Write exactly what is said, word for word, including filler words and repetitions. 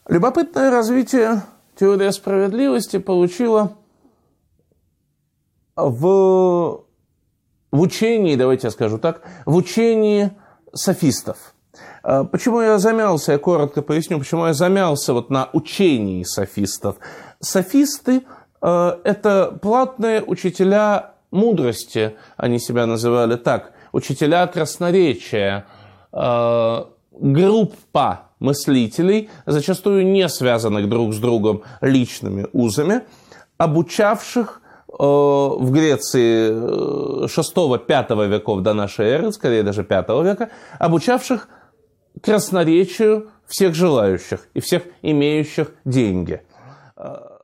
Любопытное развитие теория справедливости получила в, в учении, давайте я скажу так, в учении софистов. Почему я замялся, я коротко поясню, почему я замялся вот на учении софистов. Софисты – это платные учителя мудрости, они себя называли так, учителя красноречия, группа мыслителей, зачастую не связанных друг с другом личными узами, обучавших э, в Греции шестого-пятого веков до нашей эры, скорее даже пятого века, обучавших красноречию всех желающих и всех имеющих деньги.